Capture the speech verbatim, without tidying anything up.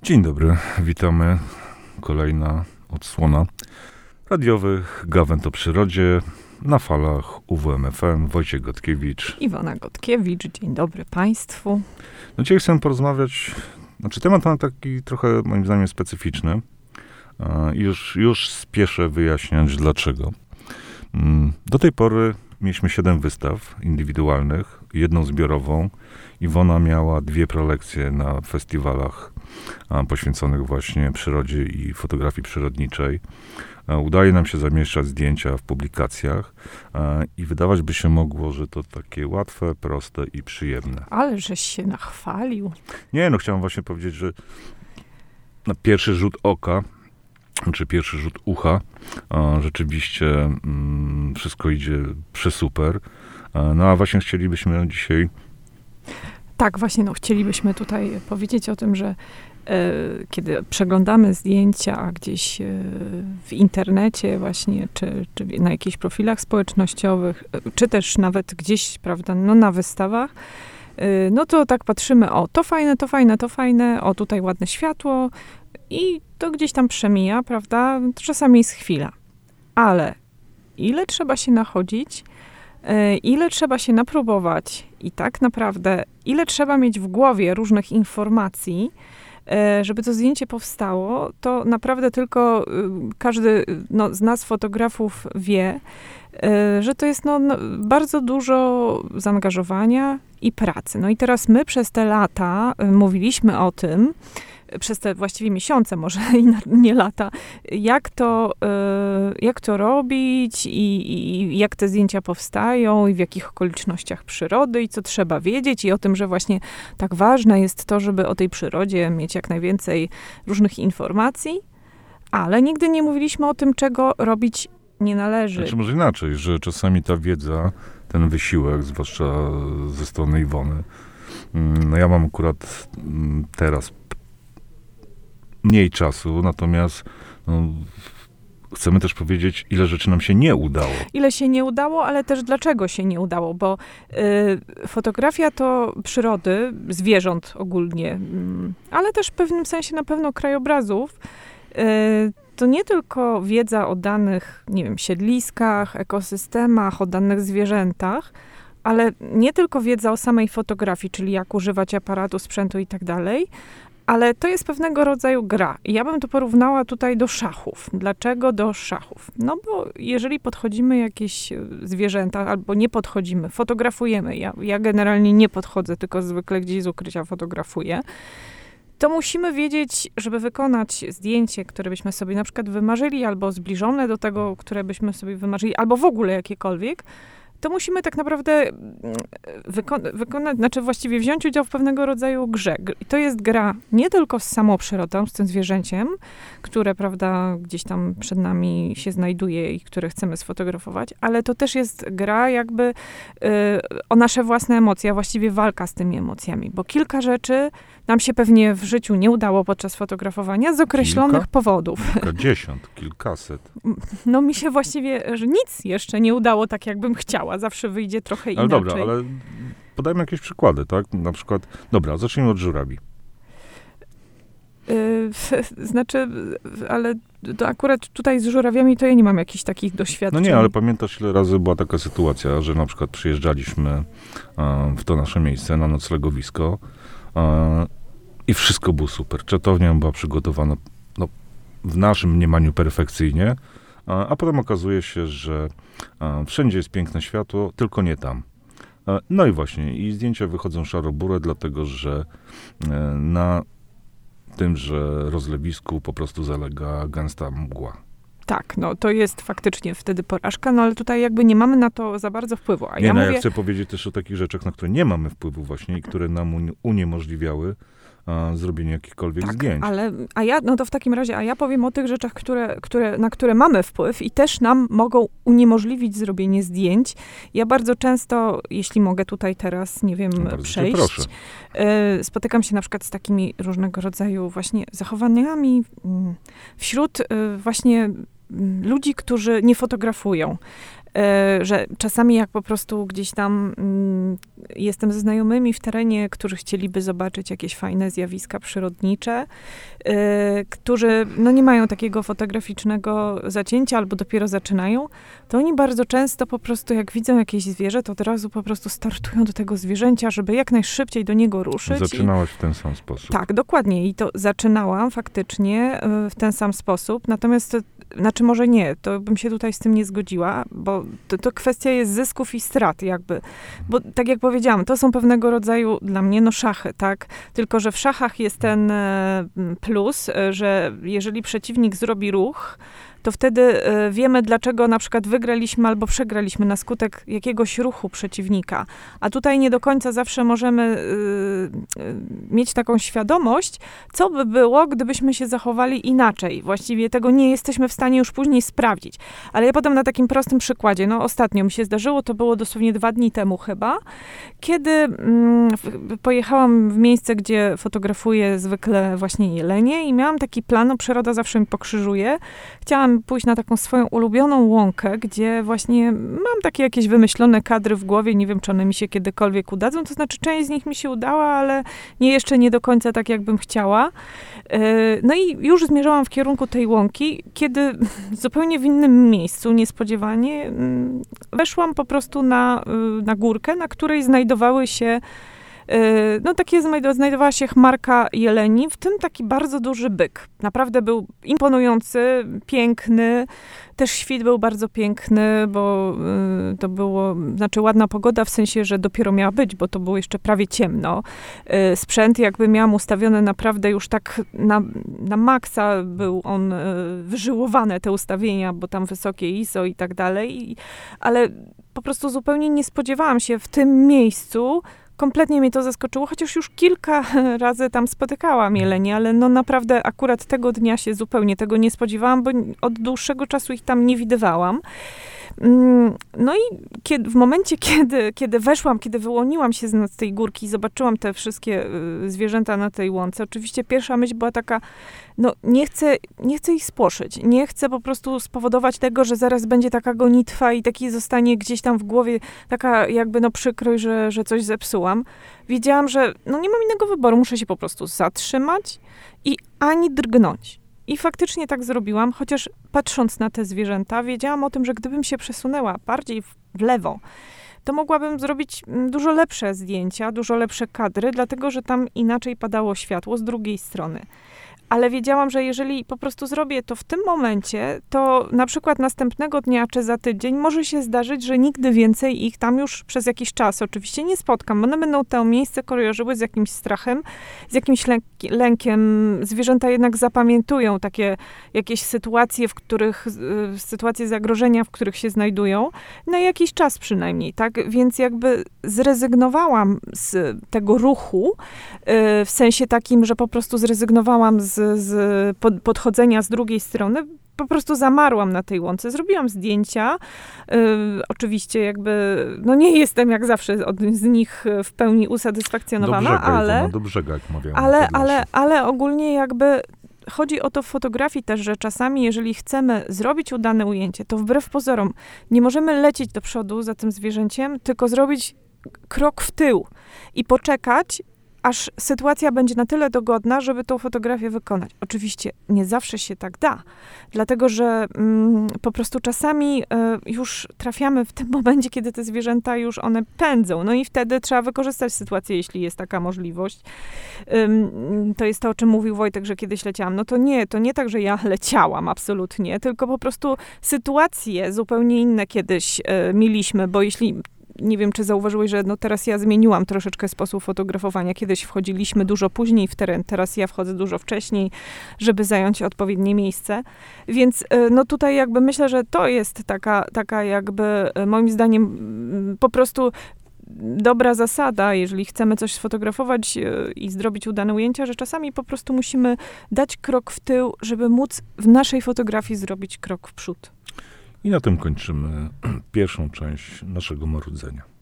Dzień dobry, witamy. Kolejna odsłona radiowych Gawęd o przyrodzie na falach U W M F M. Wojciech Gotkiewicz. Iwona Gotkiewicz, dzień dobry Państwu. No dzisiaj chcę porozmawiać, znaczy temat mam taki trochę moim zdaniem specyficzny i już, już spieszę wyjaśniać dlaczego. Do tej pory mieliśmy siedem wystaw indywidualnych, jedną zbiorową. Iwona miała dwie prelekcje na festiwalach a, poświęconych właśnie przyrodzie i fotografii przyrodniczej. A, udaje nam się zamieszczać zdjęcia w publikacjach a, i wydawać by się mogło, że to takie łatwe, proste i przyjemne. Ale żeś się nachwalił. Nie, no chciałem właśnie powiedzieć, że na pierwszy rzut oka, czy pierwszy rzut ucha, a, rzeczywiście mm, wszystko idzie przesuper. A, no a właśnie chcielibyśmy dzisiaj Tak, właśnie, no chcielibyśmy tutaj powiedzieć o tym, że e, kiedy przeglądamy zdjęcia gdzieś e, w internecie właśnie, czy, czy na jakichś profilach społecznościowych, e, czy też nawet gdzieś, prawda, no na wystawach, e, no to tak patrzymy, o, to fajne, to fajne, to fajne, o, tutaj ładne światło i to gdzieś tam przemija, prawda, to czasami jest chwila. Ale ile trzeba się nachodzić, ile trzeba się napróbować i tak naprawdę, ile trzeba mieć w głowie różnych informacji, żeby to zdjęcie powstało, to naprawdę tylko każdy no, z nas fotografów wie, że to jest no, no, bardzo dużo zaangażowania i pracy. No i teraz my przez te lata mówiliśmy o tym, przez te właściwie miesiące, może i nie lata, jak to, jak to robić i, i jak te zdjęcia powstają i w jakich okolicznościach przyrody i co trzeba wiedzieć i o tym, że właśnie tak ważne jest to, żeby o tej przyrodzie mieć jak najwięcej różnych informacji, ale nigdy nie mówiliśmy o tym, czego robić nie należy. Znaczy może inaczej, że czasami ta wiedza, ten wysiłek, zwłaszcza ze strony Iwony, no ja mam akurat teraz mniej czasu, natomiast no, chcemy też powiedzieć, ile rzeczy nam się nie udało. Ile się nie udało, ale też dlaczego się nie udało, bo y, fotografia to przyrody, zwierząt ogólnie, y, ale też w pewnym sensie na pewno krajobrazów, y, to nie tylko wiedza o danych, nie wiem, siedliskach, ekosystemach, o danych zwierzętach, ale nie tylko wiedza o samej fotografii, czyli jak używać aparatu, sprzętu i tak dalej, ale to jest pewnego rodzaju gra. I ja bym to porównała tutaj do szachów. Dlaczego do szachów? No bo jeżeli podchodzimy jakieś zwierzęta, albo nie podchodzimy, fotografujemy. Ja, ja generalnie nie podchodzę, tylko zwykle gdzieś z ukrycia fotografuję. To musimy wiedzieć, żeby wykonać zdjęcie, które byśmy sobie na przykład wymarzyli, albo zbliżone do tego, które byśmy sobie wymarzyli, albo w ogóle jakiekolwiek, to musimy tak naprawdę wyko- wykonać, znaczy właściwie wziąć udział w pewnego rodzaju grze. I to jest gra nie tylko z samą przyrodą, z tym zwierzęciem, które, prawda, gdzieś tam przed nami się znajduje i które chcemy sfotografować, ale to też jest gra jakby y, o nasze własne emocje, a właściwie walka z tymi emocjami, bo kilka rzeczy nam się pewnie w życiu nie udało podczas fotografowania z określonych Kilka? powodów. Kilkadziesiąt, kilkaset. No mi się właściwie że nic jeszcze nie udało tak, jakbym chciała. Zawsze wyjdzie trochę ale inaczej. Dobra, ale podajmy jakieś przykłady, tak? Na przykład, dobra, zacznijmy od żurawi. Yy, znaczy, ale to akurat tutaj z żurawiami to ja nie mam jakichś takich doświadczeń. No nie, ale pamiętasz, ile razy była taka sytuacja, że na przykład przyjeżdżaliśmy a, w to nasze miejsce, na noclegowisko a, i wszystko było super. Czatownia była przygotowana no, w naszym mniemaniu perfekcyjnie, a, a potem okazuje się, że a, wszędzie jest piękne światło, tylko nie tam. A, no i właśnie, i zdjęcia wychodzą szaro-bure, dlatego że e, na tymże rozlewisku po prostu zalega gęsta mgła. Tak, no to jest faktycznie wtedy porażka, no ale tutaj jakby nie mamy na to za bardzo wpływu. A nie, ja no mówię... ja chcę powiedzieć też o takich rzeczach, na które nie mamy wpływu właśnie i które nam uni- uniemożliwiały a, zrobienie jakichkolwiek tak, zdjęć. ale, a ja, no to w takim razie, a ja powiem o tych rzeczach, które, które, na które mamy wpływ i też nam mogą uniemożliwić zrobienie zdjęć. Ja bardzo często, jeśli mogę tutaj teraz, nie wiem, no przejść, proszę. y, spotykam się na przykład z takimi różnego rodzaju właśnie zachowaniami y, wśród y, właśnie y, ludzi, którzy nie fotografują. że czasami jak po prostu gdzieś tam mm, jestem ze znajomymi w terenie, którzy chcieliby zobaczyć jakieś fajne zjawiska przyrodnicze, y, którzy no, nie mają takiego fotograficznego zacięcia albo dopiero zaczynają, to oni bardzo często po prostu jak widzą jakieś zwierzę, to od razu po prostu startują do tego zwierzęcia, żeby jak najszybciej do niego ruszyć. Zaczynałaś i... w ten sam sposób. Tak, dokładnie. I to zaczynałam faktycznie y, w ten sam sposób. Natomiast, to, znaczy może nie, to bym się tutaj z tym nie zgodziła, bo to, to kwestia jest zysków i strat jakby. Bo tak jak powiedziałam, to są pewnego rodzaju dla mnie no szachy, tak? Tylko, że w szachach jest ten plus, że jeżeli przeciwnik zrobi ruch, to wtedy y, wiemy, dlaczego na przykład wygraliśmy albo przegraliśmy na skutek jakiegoś ruchu przeciwnika. A tutaj nie do końca zawsze możemy y, y, mieć taką świadomość, co by było, gdybyśmy się zachowali inaczej. Właściwie tego nie jesteśmy w stanie już później sprawdzić. Ale ja potem na takim prostym przykładzie, no ostatnio mi się zdarzyło, to było dosłownie dwa dni temu chyba, kiedy mm, pojechałam w miejsce, gdzie fotografuję zwykle właśnie jelenie i miałam taki plan, no przyroda zawsze mi pokrzyżuje. Chciałam pójść na taką swoją ulubioną łąkę, gdzie właśnie mam takie jakieś wymyślone kadry w głowie, nie wiem, czy one mi się kiedykolwiek udadzą, to znaczy część z nich mi się udała, ale nie jeszcze nie do końca tak, jakbym chciała. No i już zmierzałam w kierunku tej łąki, kiedy zupełnie w innym miejscu, niespodziewanie, weszłam po prostu na, na górkę, na której znajdowały się No takie znajdowała się chmarka jeleni, w tym taki bardzo duży byk. Naprawdę był imponujący, piękny. Też świt był bardzo piękny, bo y, to było, znaczy ładna pogoda w sensie, że dopiero miała być, bo to było jeszcze prawie ciemno. Y, sprzęt jakby miałam ustawiony naprawdę już tak na, na maksa był on y, wyżyłowane te ustawienia, bo tam wysokie I S O i tak dalej. I, ale po prostu zupełnie nie spodziewałam się w tym miejscu. Kompletnie mnie to zaskoczyło, chociaż już kilka razy tam spotykałam jelenie, ale no naprawdę akurat tego dnia się zupełnie tego nie spodziewałam, bo od dłuższego czasu ich tam nie widywałam. No i kiedy, w momencie, kiedy, kiedy weszłam, kiedy wyłoniłam się z tej górki i zobaczyłam te wszystkie y, zwierzęta na tej łące, oczywiście pierwsza myśl była taka, no nie chcę, nie chcę ich spłoszyć, nie chcę po prostu spowodować tego, że zaraz będzie taka gonitwa i taki zostanie gdzieś tam w głowie taka jakby no przykrość, że, że coś zepsułam. Wiedziałam, że no nie mam innego wyboru, muszę się po prostu zatrzymać i ani drgnąć. I faktycznie tak zrobiłam, chociaż patrząc na te zwierzęta, wiedziałam o tym, że gdybym się przesunęła bardziej w, w lewo, to mogłabym zrobić dużo lepsze zdjęcia, dużo lepsze kadry, dlatego że tam inaczej padało światło z drugiej strony. Ale wiedziałam, że jeżeli po prostu zrobię to w tym momencie, to na przykład następnego dnia czy za tydzień może się zdarzyć, że nigdy więcej ich tam już przez jakiś czas oczywiście nie spotkam. One będą to miejsce kojarzyły z jakimś strachem, z jakimś lęk, lękiem. Zwierzęta jednak zapamiętują takie jakieś sytuacje, w których, sytuacje zagrożenia, w których się znajdują, na jakiś czas przynajmniej, tak? Więc jakby zrezygnowałam z tego ruchu, w sensie takim, że po prostu zrezygnowałam z z pod, podchodzenia z drugiej strony, po prostu zamarłam na tej łące. Zrobiłam zdjęcia. Yy, oczywiście jakby, no nie jestem jak zawsze od, z nich w pełni usatysfakcjonowana, do brzega, ale... No do brzega, jak mawiamy. Ale, ale, ale ogólnie jakby chodzi o to w fotografii też, że czasami jeżeli chcemy zrobić udane ujęcie, to wbrew pozorom nie możemy lecieć do przodu za tym zwierzęciem, tylko zrobić krok w tył i poczekać, aż sytuacja będzie na tyle dogodna, żeby tą fotografię wykonać. Oczywiście nie zawsze się tak da, dlatego że mm, po prostu czasami y, już trafiamy w tym momencie, kiedy te zwierzęta już one pędzą, no i wtedy trzeba wykorzystać sytuację, jeśli jest taka możliwość. Ym, to jest to, o czym mówił Wojtek, że kiedyś leciałam. No to nie, to nie tak, że ja leciałam, absolutnie, tylko po prostu sytuacje zupełnie inne kiedyś y, mieliśmy, bo jeśli nie wiem, czy zauważyłeś, że no teraz ja zmieniłam troszeczkę sposób fotografowania. Kiedyś wchodziliśmy dużo później w teren, teraz ja wchodzę dużo wcześniej, żeby zająć odpowiednie miejsce. Więc no tutaj jakby myślę, że to jest taka, taka jakby moim zdaniem po prostu dobra zasada, jeżeli chcemy coś sfotografować i zrobić udane ujęcia, że czasami po prostu musimy dać krok w tył, żeby móc w naszej fotografii zrobić krok w przód. I na tym kończymy pierwszą część naszego marudzenia.